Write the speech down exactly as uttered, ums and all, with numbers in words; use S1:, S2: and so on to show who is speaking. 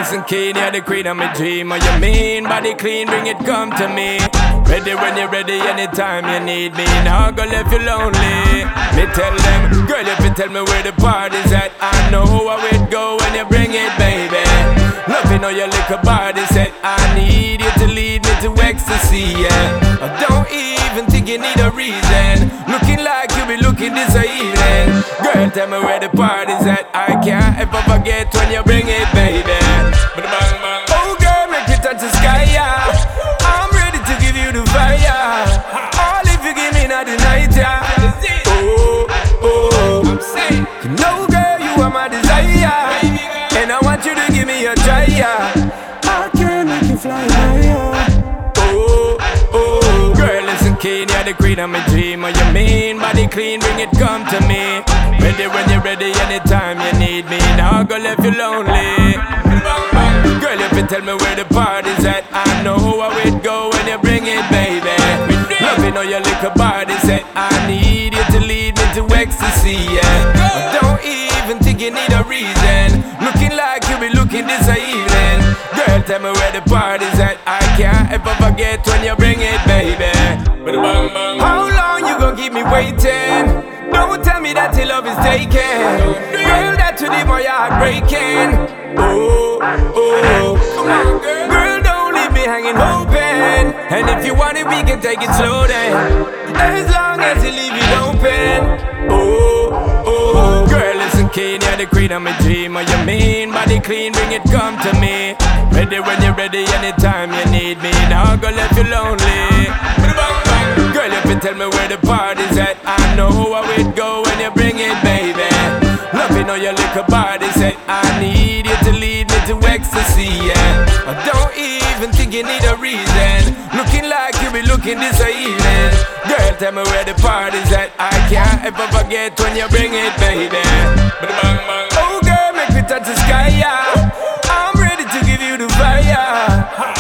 S1: listen keen, you're the queen of my dream. Or you mean, body clean, bring it, come to me. Ready when you're ready, anytime you need me. Now go left you lonely. Me tell them, girl, if you tell me where the party's at, I know how it go when you bring it, baby. Loving how your little body said, I need you to lead me to ecstasy, yeah. I don't even think you need a reason. Looking like you be looking this evening. Girl, tell me where the party's at. I can't ever forget when you bring it, baby. Oh girl, make it touch the sky, yeah. I'm ready to give you the fire. All if you give me not the night, yeah. Oh, oh, you know girl, you are my desire. And I want you to give me a try, yeah. I can make you fly higher. Oh, oh, girl, listen keen, you're the queen of my dream. Or you mean, body clean, bring it, come to me. Ready when you're ready, anytime you need me. Now go left you lonely. Girl, if you tell me where the party's at, I know how it go when you bring it, baby. Loving how your little body said, I need you to lead me to ecstasy, yeah. I don't even think you need a reason. Looking like you be looking this evening. Girl, tell me where the party's at. I can't ever forget when you bring it, baby. How long you gon' keep me waiting? Don't tell me that your love is taken. Girl, that you leave my heart breaking. Oh, oh, come on, girl. Girl, don't leave me hanging open. And if you want it, we can take it slow then. As long as you leave it open. Oh, oh, girl, listen keen, you're the queen of my dream. Or you mean, body clean, bring it, come to me. Ready when you're ready, anytime you need me. Now go left you lonely. Girl, if you tell me where the party's at, I know how it go when you bring it, baby. Loving how your little body said, I need you to lead me to ecstasy, yeah. I don't even think you need a reason. Looking like you be looking this evening. Girl, tell me where the party's at. I can't ever forget when you bring it, baby. Oh girl, make me touch the sky, yeah. I'm ready to give you the fire.